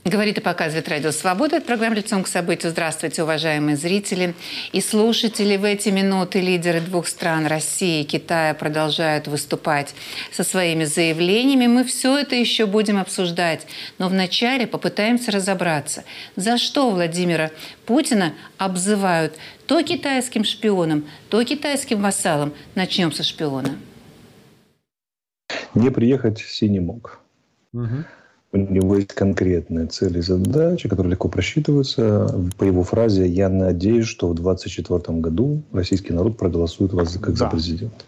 Говорит и показывает Радио Свобода. Это программа «Лицом к событию». Здравствуйте, уважаемые зрители и слушатели. В эти минуты лидеры двух стран, России и Китая, продолжают выступать со своими заявлениями. Мы все это еще будем обсуждать. Но вначале попытаемся разобраться, за что Владимира Путина обзывают то китайским шпионом, то китайским вассалом. Начнем со шпиона. Не приехать Си не мог. У него есть конкретные цели и задачи, которые легко просчитываются. По его фразе, я надеюсь, что в 2024 году российский народ проголосует вас как за президента.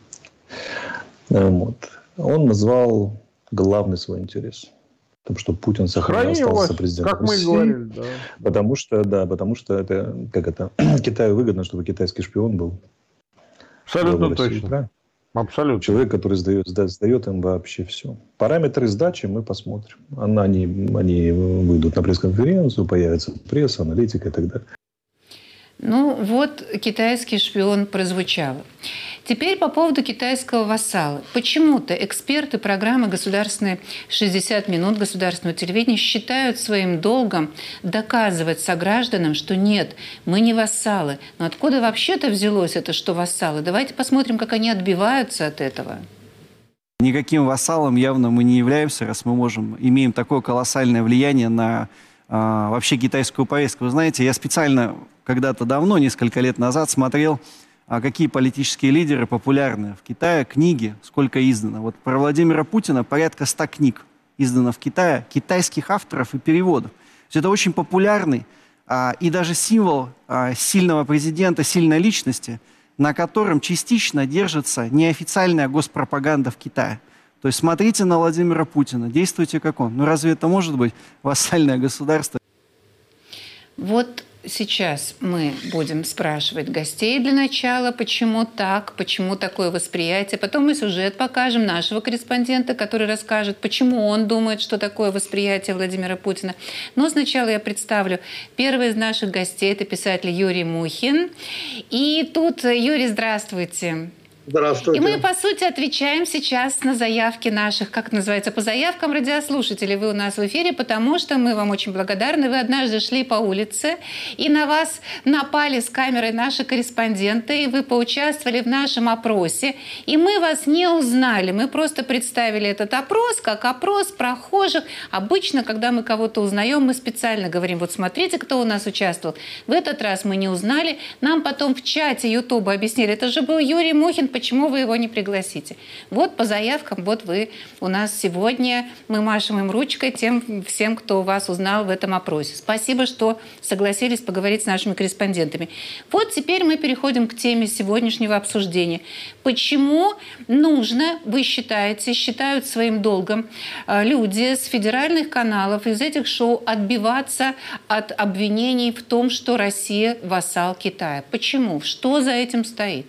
Вот. Он назвал главный свой интерес. Потому что Путин остался президентом как России. Мы говорили, да. Потому что это, Китаю выгодно, чтобы китайский шпион был. Абсолютно России, точно. да? Абсолютно. Человек, который сдает им вообще все. Параметры сдачи мы посмотрим. Они выйдут на пресс-конференцию, появится пресса, аналитика и так далее. Ну вот китайский шпион прозвучал. Теперь по поводу китайского вассала. Почему-то эксперты программы «Государственные 60 минут» государственного телевидения считают своим долгом доказывать согражданам, что нет, мы не вассалы. Но откуда вообще-то взялось это, что вассалы? Давайте посмотрим, как они отбиваются от этого. Никаким вассалом явно мы не являемся, раз мы имеем такое колоссальное влияние на вообще китайскую повестку. Вы знаете, я специально когда-то давно, несколько лет назад, смотрел, какие политические лидеры популярны в Китае, книги, сколько издано. Вот про Владимира Путина порядка 100 книг издано в Китае, китайских авторов и переводов. То есть это очень популярный и даже символ сильного президента, сильной личности, на котором частично держится неофициальная госпропаганда в Китае. То есть смотрите на Владимира Путина, действуйте как он. Ну разве это может быть вассальное государство? Вот сейчас мы будем спрашивать гостей для начала, почему так, почему такое восприятие. Потом мы сюжет покажем нашего корреспондента, который расскажет, почему он думает, что такое восприятие Владимира Путина. Но сначала я представлю первого из наших гостей. Это писатель Юрий Мухин. И тут, Юрий, здравствуйте. Здравствуйте. И мы, по сути, отвечаем сейчас на заявки наших, как это называется, по заявкам радиослушателей. Вы у нас в эфире, потому что мы вам очень благодарны. Вы однажды шли по улице, и на вас напали с камерой наши корреспонденты, и вы поучаствовали в нашем опросе. И мы вас не узнали. Мы просто представили этот опрос как опрос прохожих. Обычно, когда мы кого-то узнаем, мы специально говорим, вот смотрите, кто у нас участвовал. В этот раз мы не узнали. Нам потом в чате Ютуба объяснили, это же был Юрий Мухин, почему вы его не пригласите? Вот по заявкам, вот вы у нас сегодня, мы машем им ручкой тем всем, кто вас узнал в этом опросе. Спасибо, что согласились поговорить с нашими корреспондентами. Вот теперь мы переходим к теме сегодняшнего обсуждения. Почему нужно, вы считают своим долгом люди с федеральных каналов, из этих шоу отбиваться от обвинений в том, что Россия вассал Китая? Почему? Что за этим стоит?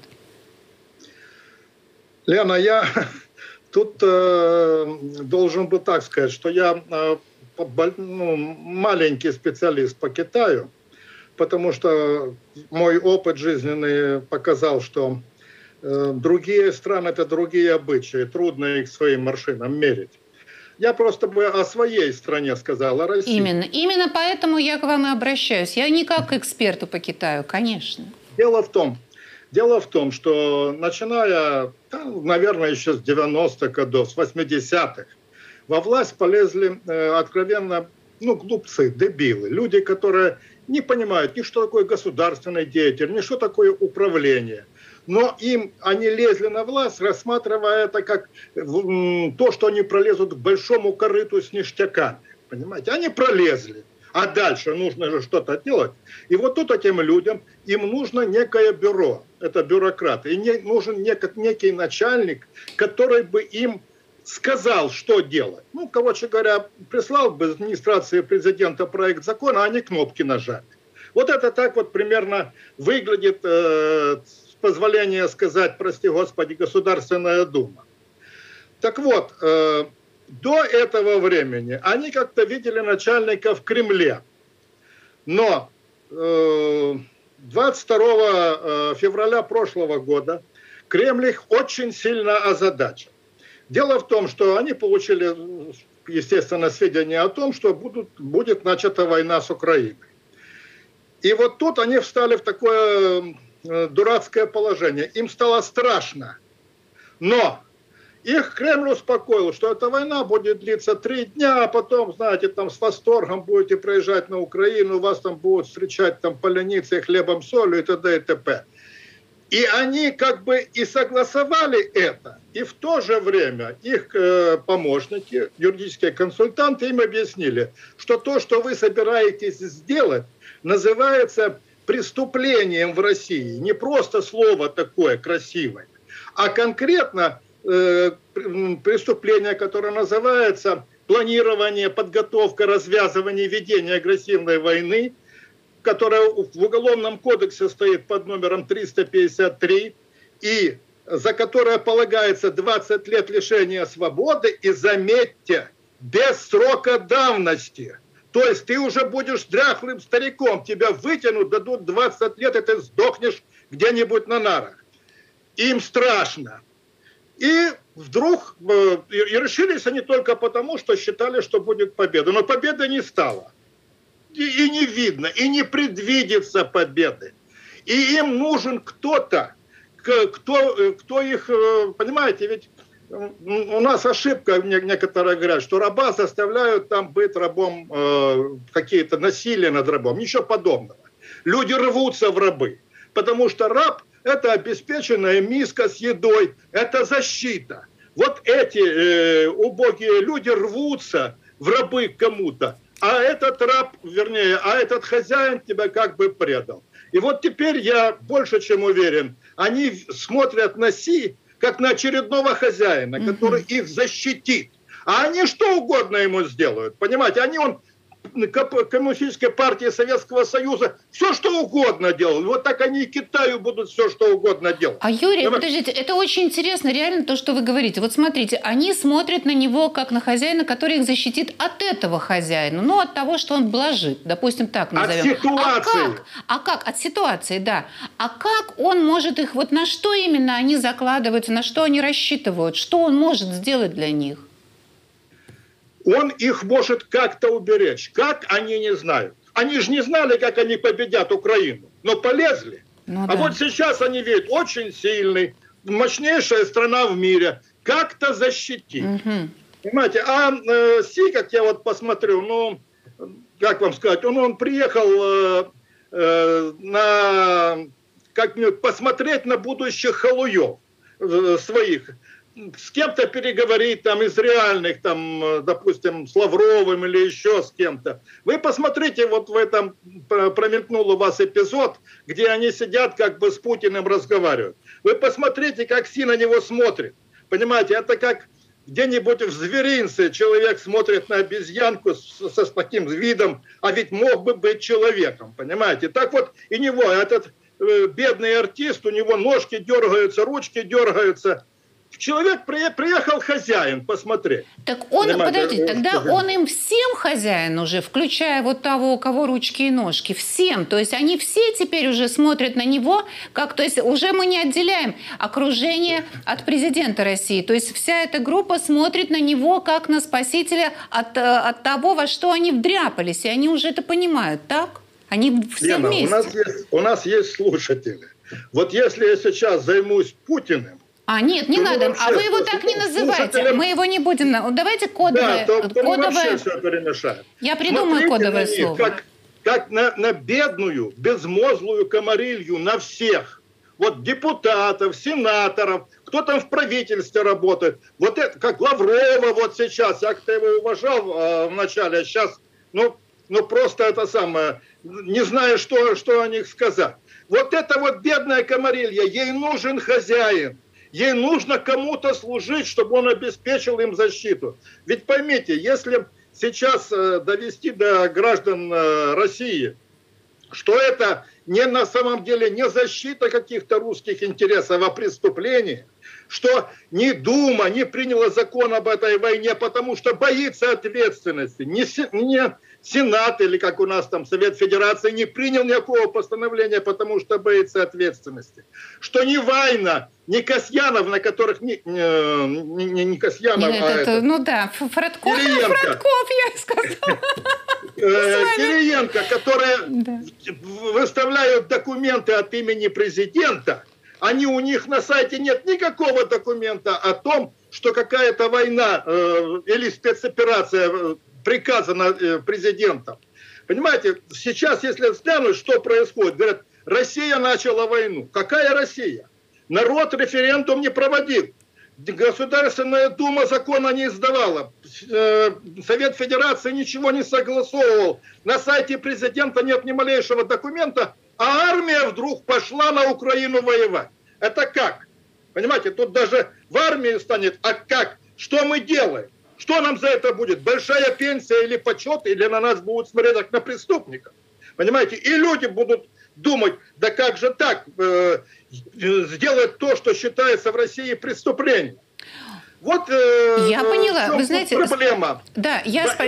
Лена, я тут должен бы так сказать, что я маленький специалист по Китаю, потому что мой опыт жизненный показал, что другие страны – это другие обычаи, трудно их своим маршинам мерить. Я просто бы о своей стране сказал, о России. Именно поэтому я к вам и обращаюсь. Я не как к эксперту по Китаю, конечно. Дело в том, что начиная, наверное, еще с 90-х годов, с 80-х, во власть полезли откровенно глупцы, дебилы, люди, которые не понимают ни что такое государственный деятель, ни что такое управление. Но они лезли на власть, рассматривая это как то, что они пролезут к большому корыту с ништяками. Понимаете? Они пролезли. А дальше нужно же что-то делать. И вот тут этим людям, им нужно некое бюро, это бюрократы. И нужен некий начальник, который бы им сказал, что делать. Короче говоря, прислал бы администрации президента проект закона, а они кнопки нажали. Вот это так вот примерно выглядит, с позволения сказать, прости господи, Государственная Дума. Так вот, до этого времени они как-то видели начальника в Кремле. Но 22 февраля прошлого года Кремль их очень сильно озадачил. Дело в том, что они получили естественно, сведения о том, что будет начата война с Украиной. И вот тут они встали в такое дурацкое положение. Им стало страшно. Но их Кремль успокоил, что эта война будет длиться 3 дня, а потом, знаете, там с восторгом будете проезжать на Украину, вас там будут встречать там поляницей, хлебом, солью и т.д. и т.п. И они как бы и согласовали это, и в то же время их помощники, юридические консультанты им объяснили, что то, что вы собираетесь сделать, называется преступлением в России. Не просто слово такое красивое, а конкретно преступление, которое называется планирование, подготовка, развязывание, ведение агрессивной войны, которая в Уголовном кодексе стоит под номером 353, и за которое полагается 20 лет лишения свободы, и, заметьте, без срока давности. То есть ты уже будешь дряхлым стариком, тебя вытянут, дадут 20 лет, и ты сдохнешь где-нибудь на нарах. Им страшно. И вдруг, и решились они только потому, что считали, что будет победа. Но победы не стало. И не видно, и не предвидится победы. И им нужен кто-то, кто их, понимаете, ведь у нас ошибка, некоторые говорят, что раба заставляют там быть рабом, какие-то насилия над рабом. Ничего подобного. Люди рвутся в рабы, потому что раб – это обеспеченная миска с едой, это защита. Вот эти убогие люди рвутся в рабы к кому-то. А этот раб, вернее, этот хозяин тебя как бы предал. И вот теперь я больше чем уверен, они смотрят на Си как на очередного хозяина, который их защитит. А они что угодно ему сделают, понимаете? Они Коммунистической партии Советского Союза все что угодно делают. Вот так они и Китаю будут все что угодно делать. А Юрий, подождите, это очень интересно, реально то, что вы говорите. Вот смотрите, они смотрят на него как на хозяина, который их защитит от этого хозяина, ну, от того, что он блажит, допустим, так назовем. От ситуации. А как? От ситуации, да. А как он может их, вот на что именно они закладываются, на что они рассчитывают, что он может сделать для них? Он их может как-то уберечь. Как, они не знают. Они же не знали, как они победят Украину. Но полезли. А вот сейчас они видят, очень сильный, мощнейшая страна в мире. Как-то защитить. Понимаете, Си, как я вот посмотрю, ну, как вам сказать, он приехал посмотреть на будущих халуев своих. С кем-то переговорить там из реальных, там, допустим, с Лавровым или еще с кем-то. Вы посмотрите, вот в этом промелькнул у вас эпизод, где они сидят как бы с Путиным разговаривают. Вы посмотрите, как Си на него смотрит. Понимаете, это как где-нибудь в зверинце человек смотрит на обезьянку со таким видом, а ведь мог бы быть человеком, понимаете. Так вот и него, этот бедный артист, у него ножки дергаются, ручки дергаются. Человек приехал хозяин посмотреть. Так он, подождите, тогда он им всем хозяин уже, включая вот того, у кого ручки и ножки, всем. То есть они все теперь уже смотрят на него, как, то есть уже мы не отделяем окружение от президента России. То есть вся эта группа смотрит на него как на спасителя от того, во что они вдряпались. И они уже это понимают, так? Они все Лена, вместе. У нас есть слушатели. Вот если я сейчас займусь Путиным, нет, не надо. А вы его так не называйте. Мы его не будем... Давайте кодовое... Да, то вообще все перемешает. Я придумаю кодовое слово. Как на бедную, безмозглую комарилью, на всех. Вот депутатов, сенаторов, кто там в правительстве работает. Вот это, как Лаврова вот сейчас. Я-то его уважал вначале, а сейчас, ну просто это самое, не знаю, что о них сказать. Вот это вот бедная комарилья, ей нужен хозяин. Ей нужно кому-то служить, чтобы он обеспечил им защиту. Ведь поймите, если сейчас довести до граждан России, что это не на самом деле не защита каких-то русских интересов, а преступление, что ни Дума не приняла закон об этой войне, потому что боится ответственности, не Сенат или, как у нас там, Совет Федерации не принял никакого постановления, потому что боится ответственности. Что ни Вайна, ни Касьянов, на которых... Не Касьянов, ну да, Фродков, я и сказала. Кириенко, которые выставляют документы от имени президента, у них на сайте нет никакого документа о том, что какая-то война или спецоперация приказана президентом. Понимаете, сейчас, если взглянуть, что происходит, говорят, Россия начала войну. Какая Россия? Народ референдум не проводил. Государственная дума закона не издавала. Совет Федерации ничего не согласовывал. На сайте президента нет ни малейшего документа, а армия вдруг пошла на Украину воевать. Это как? Понимаете, тут даже в армии станет, а как? Что мы делаем? Что нам за это будет? Большая пенсия или почет? Или на нас будут смотреть как на преступников? Понимаете? И люди будут думать, да как же так, сделать то, что считается в России преступлением. Вот я поняла. Вы знаете, проблема. Да,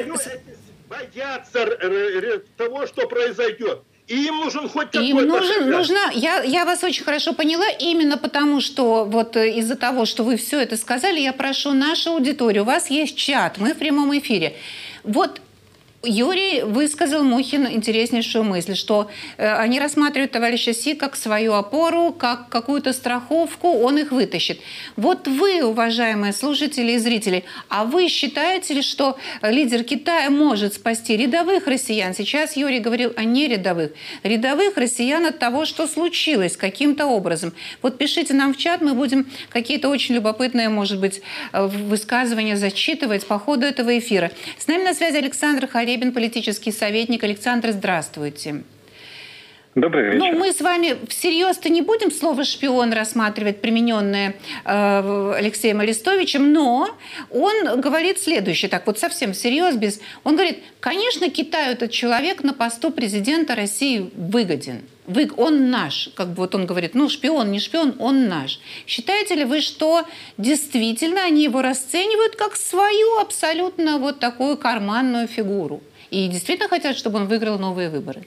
боятся того, что произойдет. И им нужен хоть какой-то... нужна. Я вас очень хорошо поняла. Именно потому, что вот из-за того, что вы все это сказали, я прошу нашу аудиторию. У вас есть чат, мы в прямом эфире. Вот Юрий высказал, Мухин, интереснейшую мысль, что они рассматривают товарища Си как свою опору, как какую-то страховку, он их вытащит. Вот вы, уважаемые слушатели и зрители, а вы считаете ли, что лидер Китая может спасти рядовых россиян? Сейчас Юрий говорил о нерядовых. Рядовых россиян от того, что случилось каким-то образом. Вот пишите нам в чат, мы будем какие-то очень любопытные, может быть, высказывания зачитывать по ходу этого эфира. С нами на связи Александр Харебин, политический советник. Александр, здравствуйте. Добрый вечер. Мы с вами всерьез-то не будем слово «шпион» рассматривать, примененное Алексеем Арестовичем, но он говорит следующее, так вот совсем всерьез, он говорит, конечно, Китаю этот человек на посту президента России выгоден. Он наш, как бы вот он говорит, шпион, не шпион, он наш. Считаете ли вы, что действительно они его расценивают как свою абсолютно вот такую карманную фигуру? И действительно хотят, чтобы он выиграл новые выборы?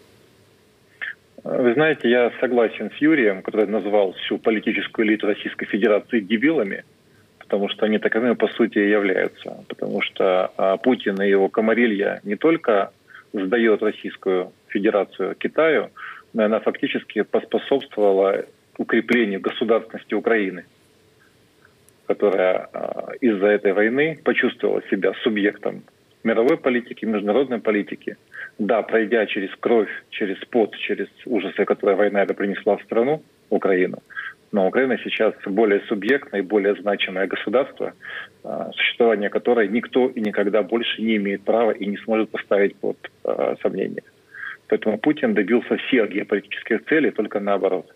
Вы знаете, я согласен с Юрием, который назвал всю политическую элиту Российской Федерации дебилами, потому что они таковыми по сути и являются. Потому что Путин и его комарилья не только сдает Российскую Федерацию Китаю, но она фактически поспособствовала укреплению государственности Украины, которая из-за этой войны почувствовала себя субъектом мировой политики, международной политики. Да, пройдя через кровь, через пот, через ужасы, которые война это принесла в страну, Украину, но Украина сейчас более субъектное и более значимое государство, существование которой никто и никогда больше не имеет права и не сможет поставить под сомнение. Поэтому Путин добился всех геополитических целей, только наоборот.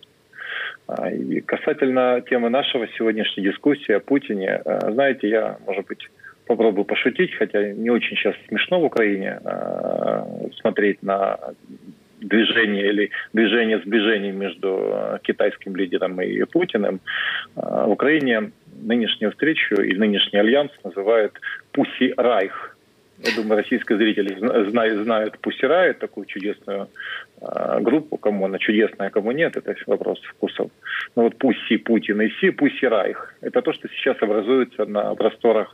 И касательно темы нашего сегодняшней дискуссии о Путине, знаете, я, может быть, попробую пошутить, хотя не очень сейчас смешно в Украине смотреть на движение сближения между китайским лидером и Путиным. В Украине нынешнюю встречу и нынешний альянс называют «Пусси Райх». Я думаю, российские зрители знают «Пусси Райх», такую чудесную группу, кому она чудесная, а кому нет, это вопрос вкусов. Но вот «Пусси Путин» и «Си», «Пусси Райх» — это то, что сейчас образуется на просторах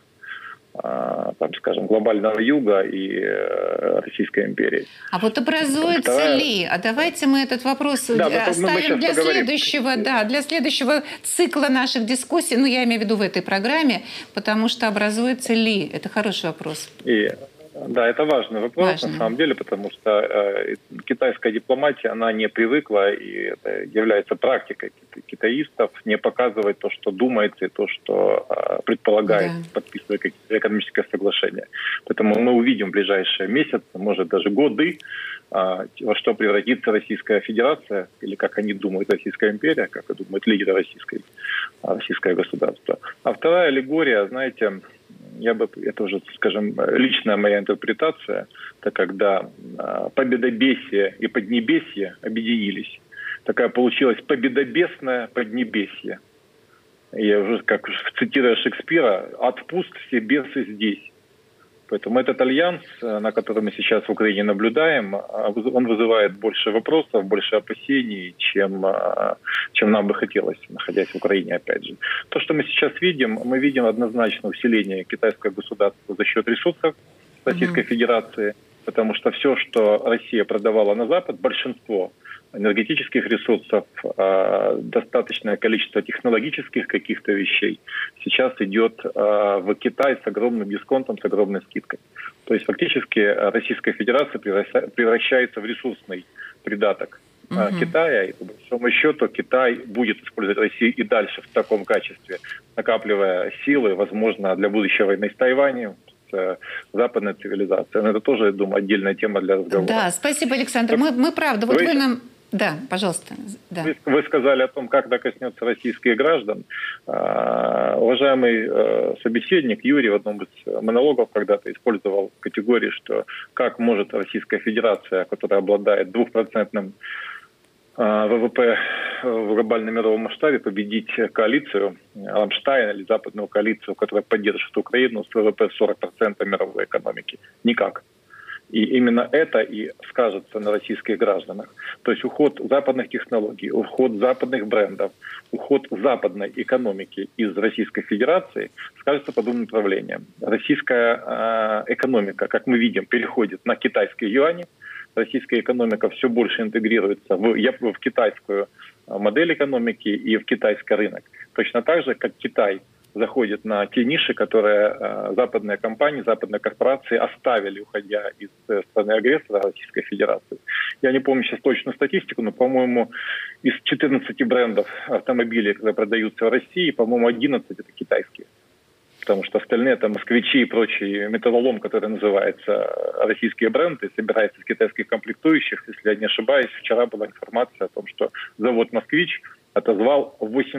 глобального юга и Российской империи. А вот образуется ли? А давайте мы этот вопрос оставим для следующего цикла наших дискуссий, я имею в виду в этой программе, потому что образуется ли? Это хороший вопрос. Да, это важный вопрос на самом деле, потому что китайская дипломатия, она не привыкла, и это является практикой китаистов, не показывать то, что думается, и то, что предполагает, подписывая какие-то экономические соглашения. Поэтому мы увидим в ближайшие месяцы, может даже годы, во что превратится Российская Федерация, или как они думают, Российская империя, как думают лидеры российское государство. А вторая аллегория, знаете, это уже, личная моя интерпретация, это когда победобесие и поднебесье объединились. Такая получилась победобесное поднебесье. Я уже, как цитируя Шекспира, «Отпуст все бесы здесь». Поэтому этот альянс, на который мы сейчас в Украине наблюдаем, он вызывает больше вопросов, больше опасений, чем нам бы хотелось, находясь в Украине, опять же. То, что мы сейчас видим, мы видим однозначно усиление китайского государства за счет ресурсов Российской Федерации, потому что все, что Россия продавала на Запад, большинство энергетических ресурсов, достаточное количество технологических каких-то вещей сейчас идет в Китай с огромным дисконтом, с огромной скидкой. То есть фактически Российская Федерация превращается в ресурсный придаток Китая, и по большому счету Китай будет использовать Россию и дальше в таком качестве, накапливая силы, возможно, для будущей войны с Тайванем, западной цивилизацией. Но это тоже, я думаю, отдельная тема для разговора. Да, спасибо, Александр. Мы правда, вот вы нам... Да, пожалуйста. Да. Вы сказали о том, как это коснется российских граждан. Уважаемый собеседник Юрий в одном из монологов когда-то использовал категорию, что как может Российская Федерация, которая обладает 2% ВВП в глобальном мировом масштабе, победить коалицию Рамштайн или западную коалицию, которая поддерживает Украину с ВВП в 40% мировой экономики. Никак. И именно это и скажется на российских гражданах. То есть уход западных технологий, уход западных брендов, уход западной экономики из Российской Федерации скажется по двум направлениям. Российская экономика, как мы видим, переходит на китайские юани. Российская экономика все больше интегрируется в китайскую модель экономики и в китайский рынок. Точно так же, как Китай заходит на те ниши, которые западные компании, западные корпорации оставили, уходя из страны-агрессора Российской Федерации. Я не помню сейчас точную статистику, но, по-моему, из 14 брендов автомобилей, которые продаются в России, по-моему, 11 это китайские. Потому что остальные это москвичи и прочий металлолом, который называется российские бренды, собирается из китайских комплектующих. Если я не ошибаюсь, вчера была информация о том, что завод «Москвич» отозвал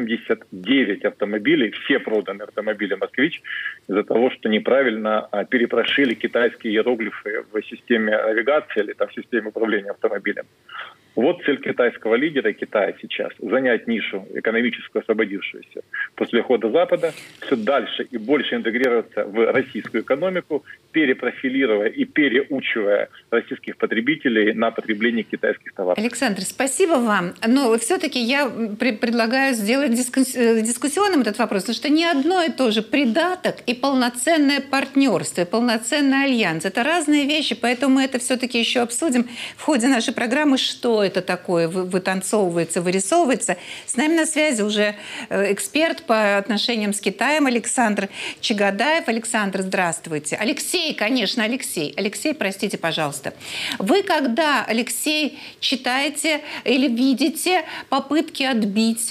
89 автомобилей, все проданные автомобили «Москвич», из-за того, что неправильно перепрошили китайские иероглифы в системе навигации или там, в системе управления автомобилем. Вот цель китайского лидера Китая сейчас – занять нишу экономическую, освободившуюся после ухода Запада, все дальше и больше интегрироваться в российскую экономику, перепрофилируя и переучивая российских потребителей на потребление китайских товаров. Александр, спасибо вам. Но все-таки я предлагаю сделать дискуссионным этот вопрос, потому что не одно и то же придаток и полноценное партнерство, и полноценный альянс. Это разные вещи, поэтому мы это все-таки еще обсудим в ходе нашей программы, что это такое вытанцовывается, вырисовывается. С нами на связи уже эксперт по отношениям с Китаем Александр Чагадаев. Александр, здравствуйте. Алексей, конечно, Алексей. Алексей, простите, пожалуйста. Вы когда, Алексей, читаете или видите попытки отбить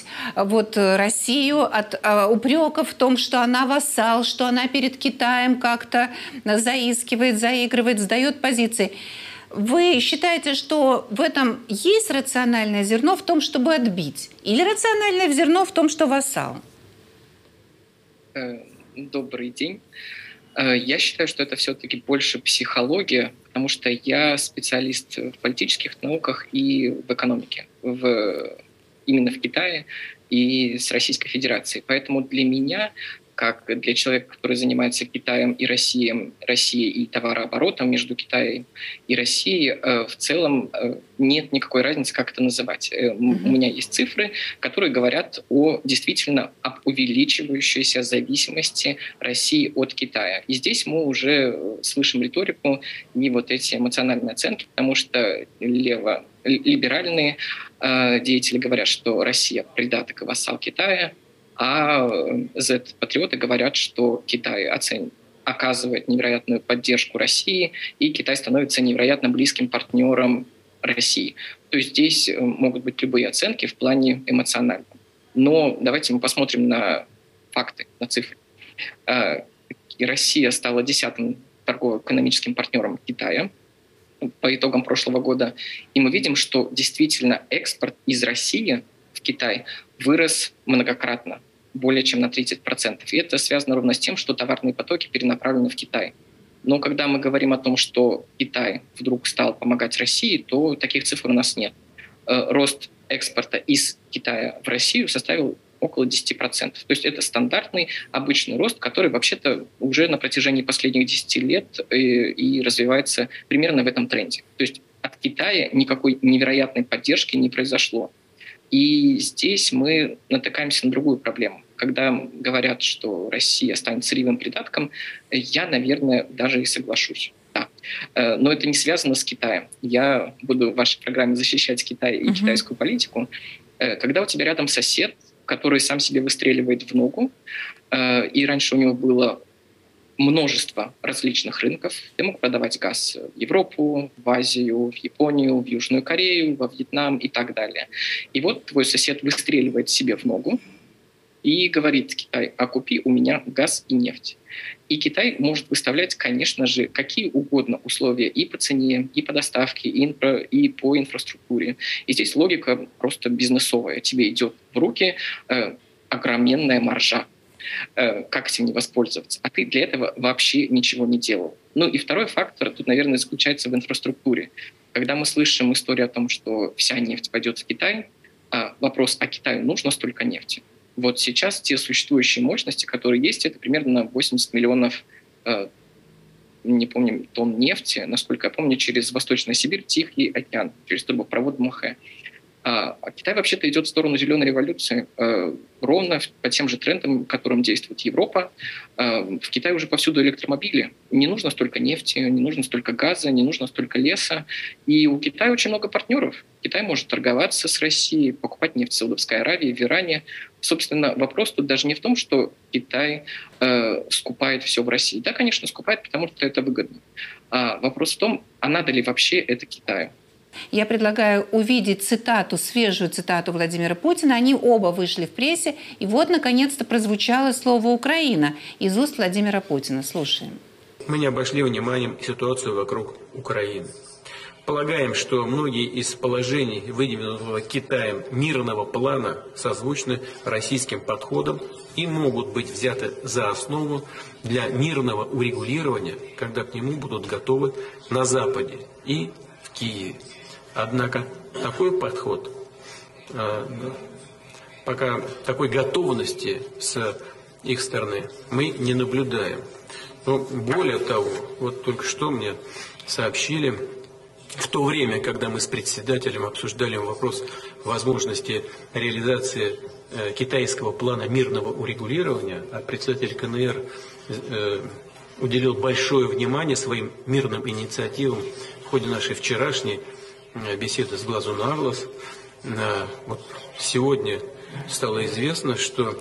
Россию от упреков в том, что она вассал, что она перед Китаем как-то заискивает, заигрывает, сдает позиции, вы считаете, что в этом есть рациональное зерно в том, чтобы отбить? Или рациональное зерно в том, что вассал? Добрый день. Я считаю, что это все-таки больше психология, потому что я специалист в политических науках и в экономике, именно в Китае и с Российской Федерацией. Поэтому для меня, как для человека, который занимается Китаем и Россией и товарооборотом между Китаем и Россией, в целом нет никакой разницы, как это называть. У меня есть цифры, которые говорят действительно об увеличивающейся зависимости России от Китая. И здесь мы уже слышим риторику, не вот эти эмоциональные оценки, потому что либеральные деятели говорят, что Россия придаток и вассал Китая, а Z-патриоты говорят, что Китай оказывает невероятную поддержку России, и Китай становится невероятно близким партнером России. То есть здесь могут быть любые оценки в плане эмоциональном. Но давайте мы посмотрим на факты, на цифры. Россия стала 10-м торгово-экономическим партнером Китая по итогам прошлого года. И мы видим, что действительно экспорт из России в Китай вырос многократно, более чем на 30%. И это связано ровно с тем, что товарные потоки перенаправлены в Китай. Но когда мы говорим о том, что Китай вдруг стал помогать России, то таких цифр у нас нет. Рост экспорта из Китая в Россию составил около 10%. То есть это стандартный, обычный рост, который вообще-то уже на протяжении последних 10 лет и развивается примерно в этом тренде. То есть от Китая никакой невероятной поддержки не произошло. И здесь мы натыкаемся на другую проблему. Когда говорят, что Россия станет сырьевым придатком, я, наверное, даже и соглашусь. Да. Но это не связано с Китаем. Я буду в вашей программе защищать Китай и китайскую политику. Когда у тебя рядом сосед, который сам себе выстреливает в ногу, и раньше у него было множество различных рынков. Ты мог продавать газ в Европу, в Азию, в Японию, в Южную Корею, во Вьетнам и так далее. И вот твой сосед выстреливает себе в ногу и говорит: Китай, а купи у меня газ и нефть. И Китай может выставлять, конечно же, какие угодно условия и по цене, и по доставке, и по инфраструктуре. И здесь логика просто бизнесовая. Тебе идет в руки огроменная маржа. Как этим не воспользоваться? А ты для этого вообще ничего не делал. Ну и второй фактор тут, наверное, заключается в инфраструктуре. Когда мы слышим историю о том, что вся нефть пойдет в Китай, вопрос: а Китаю нужно столько нефти? Вот сейчас те существующие мощности, которые есть, это примерно 80 миллионов, не помню, тонн нефти, насколько я помню, через Восточную Сибирь, Тихий океан, через трубопровод МХ. А Китай вообще-то идет в сторону зеленой революции ровно по тем же трендам, которым действует Европа. В Китае уже повсюду электромобили. Не нужно столько нефти, не нужно столько газа, не нужно столько леса. И у Китая очень много партнеров. Китай может торговаться с Россией, покупать нефть в Саудовской Аравии, в Иране. Собственно, вопрос тут даже не в том, что Китай скупает все в России. Да, конечно, скупает, потому что это выгодно. А вопрос в том, а надо ли вообще это Китаю? Я предлагаю увидеть цитату, свежую цитату Владимира Путина. Они оба вышли в прессе. И вот, наконец-то, прозвучало слово «Украина» из уст Владимира Путина. Слушаем. Мы не обошли вниманием ситуацию вокруг Украины. Полагаем, что многие из положений, выдвинутого Китаем мирного плана, созвучны российским подходам и могут быть взяты за основу для мирного урегулирования, когда к нему будут готовы на Западе и в Киеве. Однако такой подход, пока такой готовности с их стороны мы не наблюдаем. Но более того, вот только что мне сообщили, в то время, когда мы с председателем обсуждали вопрос возможности реализации китайского плана мирного урегулирования, а председатель КНР уделил большое внимание своим мирным инициативам в ходе нашей вчерашней беседы с глазу на глаз. Вот сегодня стало известно, что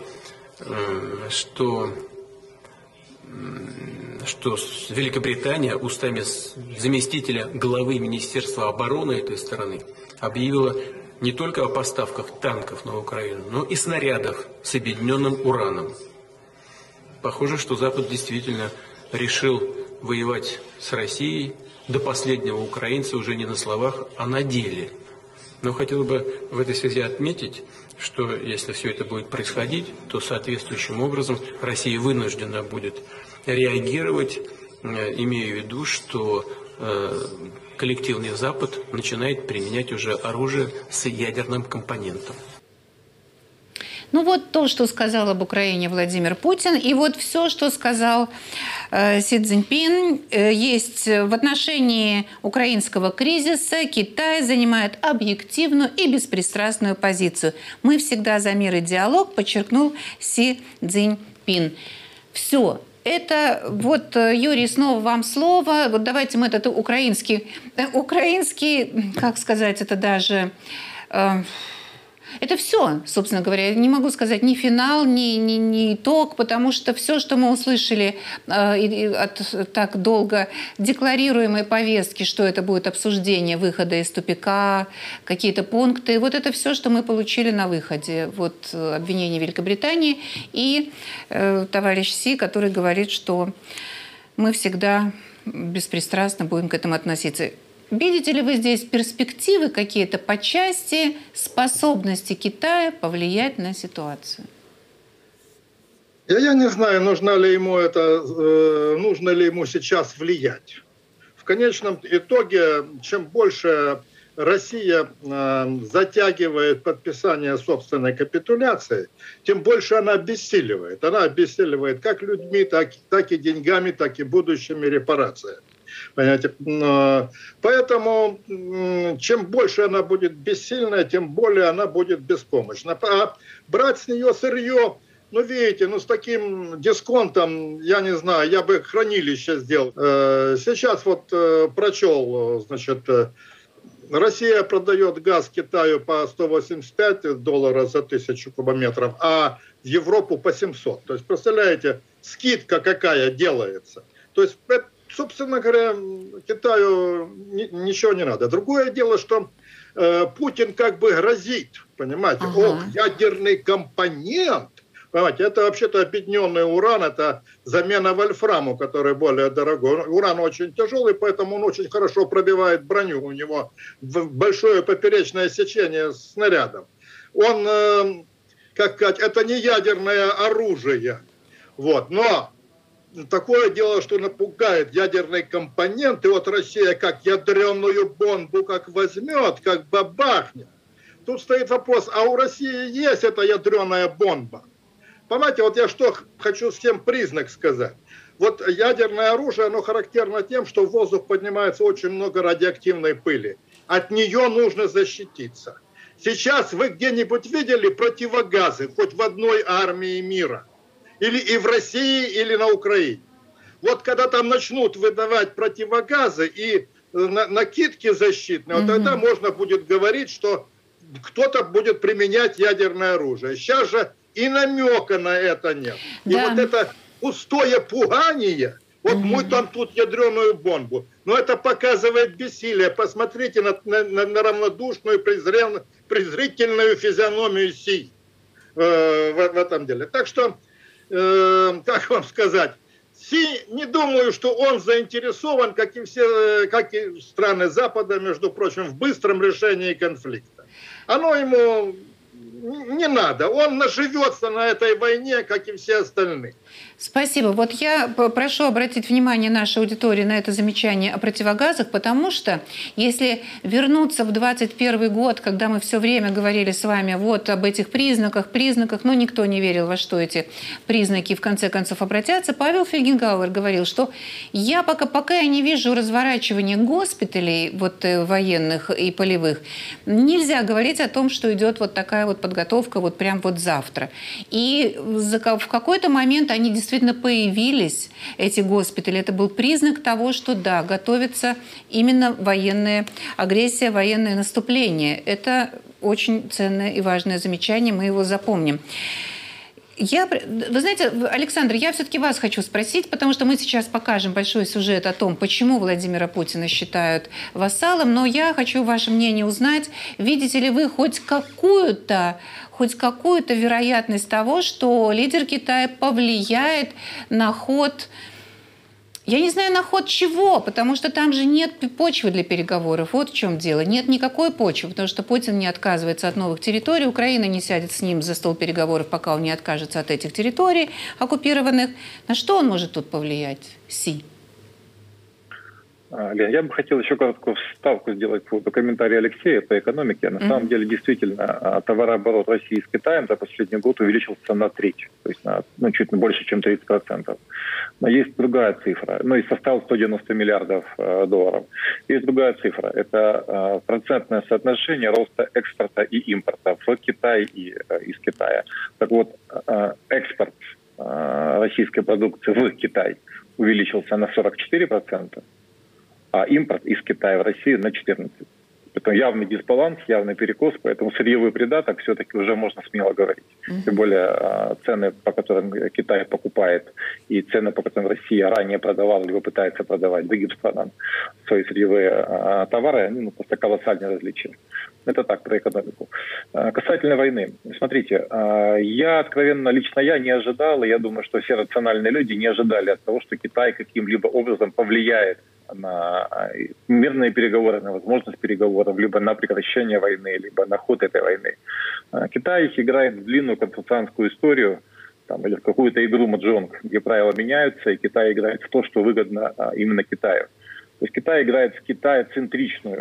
Великобритания устами заместителя главы Министерства обороны этой страны объявила не только о поставках танков на Украину, но и снарядов с объединенным ураном. Похоже, что Запад действительно решил воевать с Россией до последнего украинца уже не на словах, а на деле. Но хотел бы в этой связи отметить, что если все это будет происходить, то соответствующим образом Россия вынуждена будет реагировать, имея в виду, что коллективный Запад начинает применять уже оружие с ядерным компонентом. Ну вот то, что сказал об Украине Владимир Путин, и вот все, что сказал Си Цзиньпин, есть в отношении украинского кризиса. Китай занимает объективную и беспристрастную позицию. Мы всегда за мир и диалог, подчеркнул Си Цзиньпин. Все. Это вот, Юрий, снова вам слово. Вот давайте мы этот украинский, как сказать, это даже... Это все, собственно говоря. Я не могу сказать ни финал, ни итог, потому что все, что мы услышали от так долго декларируемой повестки, что это будет обсуждение выхода из тупика, какие-то пункты, вот это все, что мы получили на выходе. Вот обвинение Великобритании и товарищ Си, который говорит, что мы всегда беспристрастно будем к этому относиться. Видите ли вы здесь перспективы какие-то по части способности Китая повлиять на ситуацию? Я не знаю, нужно ли ему сейчас влиять. В конечном итоге, чем больше Россия затягивает подписание собственной капитуляции, тем больше она обессиливает. Она обессиливает как людьми, так и деньгами, так и будущими репарациями. Понимаете? Поэтому чем больше она будет бессильная, тем более она будет беспомощна. А брать с нее сырье, ну, видите, ну, с таким дисконтом, я не знаю, я бы хранилище сделал. Сейчас вот прочел, значит, Россия продает газ Китаю по $185 за 1000 кубометров, а в Европу по 700. То есть, представляете, скидка какая делается. То есть, собственно говоря, Китаю ничего не надо. Другое дело, что Путин как бы грозит, понимаете, ядерный компонент. Понимаете, это вообще-то объединенный уран, это замена вольфраму, который более дорогой. Уран очень тяжелый, поэтому он очень хорошо пробивает броню. У него большое поперечное сечение снарядов. Он, как сказать, это не ядерное оружие. Вот. Но такое дело, что напугает ядерный компонент, и вот Россия как ядреную бомбу как возьмет, как бабахнет. Тут стоит вопрос, а у России есть эта ядреная бомба? Понимаете, вот я что хочу всем признак сказать. Вот ядерное оружие, оно характерно тем, что в воздух поднимается очень много радиоактивной пыли. От нее нужно защититься. Сейчас вы где-нибудь видели противогазы, хоть в одной армии мира? Или и в России, или на Украине? Вот когда там начнут выдавать противогазы и накидки защитные, вот тогда можно будет говорить, что кто-то будет применять ядерное оружие. Сейчас же и намека на это нет. И вот это пустое пугание, вот мы там тут ядреную бомбу, но это показывает бессилие. Посмотрите на равнодушную, презрительную физиономию Си в этом деле. Так что, как вам сказать, Си, не думаю, что он заинтересован, как и страны Запада, между прочим, в быстром решении конфликта. Оно ему не надо. Он наживется на этой войне, как и все остальные. Спасибо. Вот я прошу обратить внимание нашей аудитории на это замечание о противогазах, потому что если вернуться в 21 год, когда мы все время говорили с вами вот об этих признаках, но никто не верил, во что эти признаки в конце концов обратятся, Павел Фельгенгауэр говорил, что я пока я не вижу разворачивания госпиталей вот, военных и полевых, нельзя говорить о том, что идет вот такая вот подготовка вот прям вот завтра. И в какой-то момент они действительно появились, эти госпитали. Это был признак того, что да, готовится именно военная агрессия, военное наступление. Это очень ценное и важное замечание, мы его запомним. Вы знаете, Александр, я все-таки вас хочу спросить, потому что мы сейчас покажем большой сюжет о том, почему Владимира Путина считают вассалом, но я хочу ваше мнение узнать. Видите ли вы хоть какую-то вероятность того, что лидер Китая повлияет на ход, я не знаю, на ход чего, потому что там же нет почвы для переговоров. Вот в чем дело. Нет никакой почвы, потому что Путин не отказывается от новых территорий, Украина не сядет с ним за стол переговоров, пока он не откажется от этих территорий оккупированных. На что он может тут повлиять, Си? Лен, я бы хотел еще короткую вставку сделать по комментарию Алексея по экономике. На самом деле, действительно, товарооборот России с Китаем за последний год увеличился на треть, то есть на чуть больше, чем 30%. Но есть другая цифра, и составил 190 миллиардов долларов. Есть другая цифра, это процентное соотношение роста экспорта и импорта в Китай и из Китая. Так вот, экспорт российской продукции в Китай увеличился на 44%. А импорт из Китая в Россию на 14%. Это явный дисбаланс, явный перекос, поэтому сырьевой придаток все-таки уже можно смело говорить. Тем более цены, по которым Китай покупает, и цены, по которым Россия ранее продавала, либо пытается продавать другим странам свои сырьевые товары, они просто колоссальные различия. Это так, про экономику. Касательно войны. Смотрите, я откровенно, лично я не ожидал, и я думаю, что все рациональные люди не ожидали от того, что Китай каким-либо образом повлияет на мирные переговоры, на возможность переговоров, либо на прекращение войны, либо на ход этой войны. Китай играет в длинную конфуцианскую историю, или в какую-то игру маджонг, где правила меняются, и Китай играет в то, что выгодно именно Китаю. То есть Китай играет в китая-центричную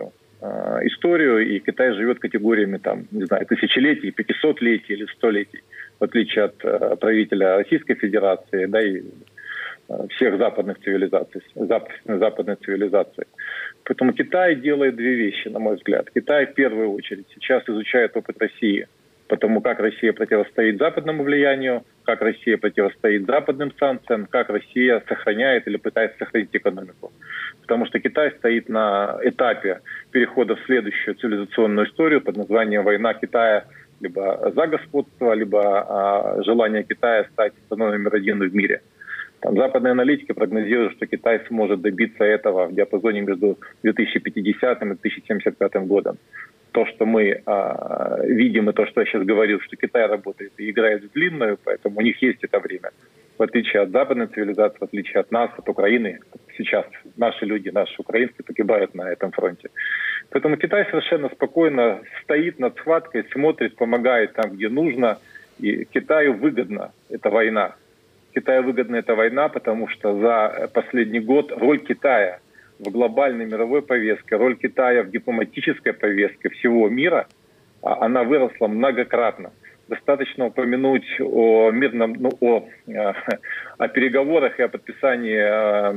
историю, и Китай живет категориями там, не знаю, тысячелетий, 500-летий или 100-летий, в отличие от правителя Российской Федерации, да, и всех западных цивилизаций, западной цивилизации. Поэтому Китай делает две вещи, на мой взгляд. Китай в первую очередь сейчас изучает опыт России, потому как Россия противостоит западному влиянию, как Россия противостоит западным санкциям, как Россия сохраняет или пытается сохранить экономику. Потому что Китай стоит на этапе перехода в следующую цивилизационную историю под названием «Война Китая» либо за господство, либо желание Китая стать страной номер один в мире. Там западные аналитики прогнозируют, что Китай сможет добиться этого в диапазоне между 2050 и 2075 годом. То, что мы видим, и то, что я сейчас говорил, что Китай работает и играет в длинную, поэтому у них есть это время. В отличие от западной цивилизации, в отличие от нас, от Украины, сейчас наши люди, наши украинцы погибают на этом фронте. Поэтому Китай совершенно спокойно стоит над схваткой, смотрит, помогает там, где нужно. И Китаю выгодна эта война. Китаю выгодна эта война, потому что за последний год роль Китая в глобальной мировой повестке, роль Китая в дипломатической повестке всего мира, она выросла многократно. Достаточно упомянуть о мирном, о переговорах и о подписании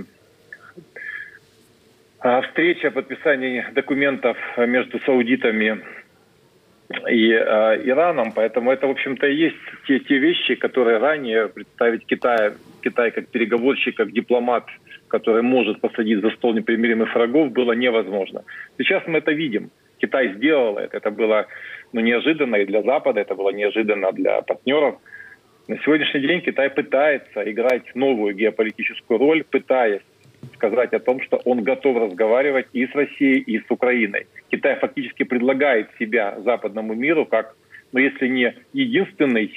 встречи, о подписании документов между саудитами и Ираном. Поэтому это, в общем-то, и есть те вещи, которые ранее представить Китай как переговорщик, как дипломат, который может посадить за стол непримиримых врагов, было невозможно. Сейчас мы это видим. Китай сделал это. Это было неожиданно и для Запада, это было неожиданно для партнеров. На сегодняшний день Китай пытается играть новую геополитическую роль, пытаясь сказать о том, что он готов разговаривать и с Россией, и с Украиной. Китай фактически предлагает себя западному миру как, если не единственный